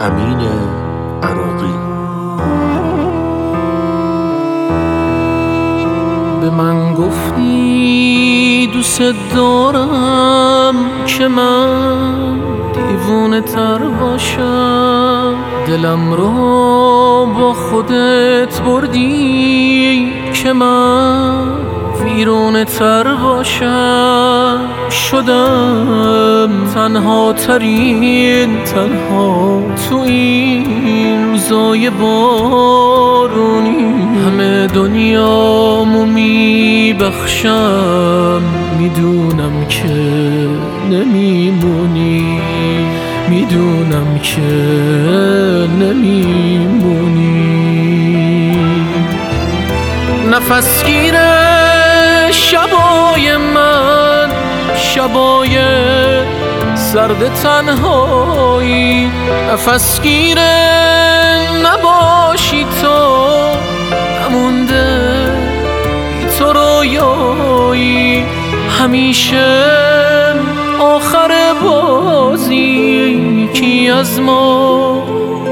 امین عراقی. به من گفتی دوست دارم که من دیوونه تر باشم، دلم رو با خودت بردی که من ویرونه تر باشم. شدم تنها تو این روزای بارونی، همه دنیامو میبخشم، میدونم که نمیمونی، میدونم که نمیمونی. نفسگیر شبای من، شبای سرد تنهایی، نفسگیر نباشی تو، نمونده بی تو رویایی. همیشه آخر بازی یکی از ما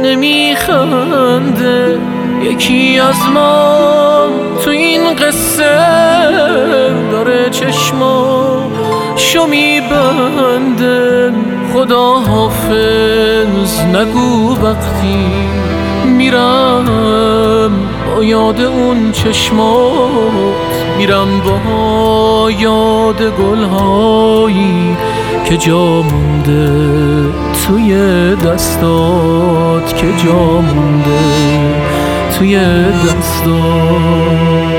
نمیخنده، یکی از ما تو این قصه داره چشماشو میبنده. خدا حافظ نگو وقتی میرم با یاد اون چشمات، میرم با یاد گلهایی که جا مونده توی دستات، که جا مونده توی دستات.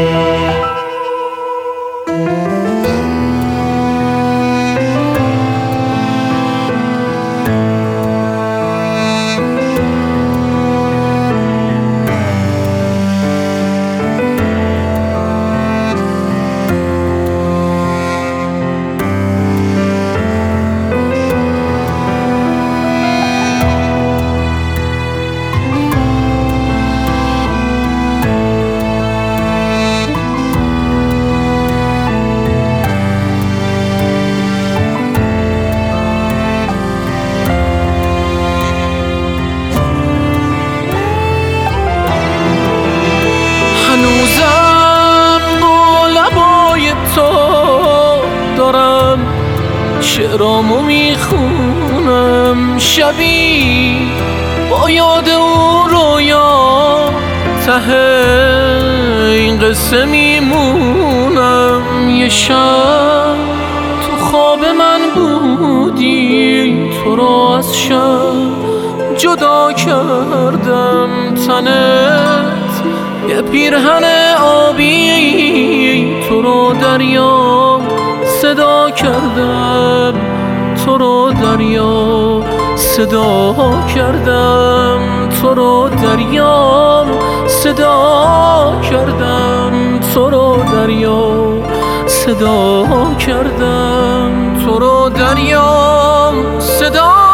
شعرامو میخونم شبی با یاد اون رویا، ته این قصه میمونم. یه شب تو خواب من بودی، تو رو از شب جدا کردم، تنت یه پیرهن آبی، تو رو دریا صدا کردم، تو رو دریا صدا کردم، تو رو دریا صدا کردم، تو رو دریا صدا کردم، تو رو دریا صدا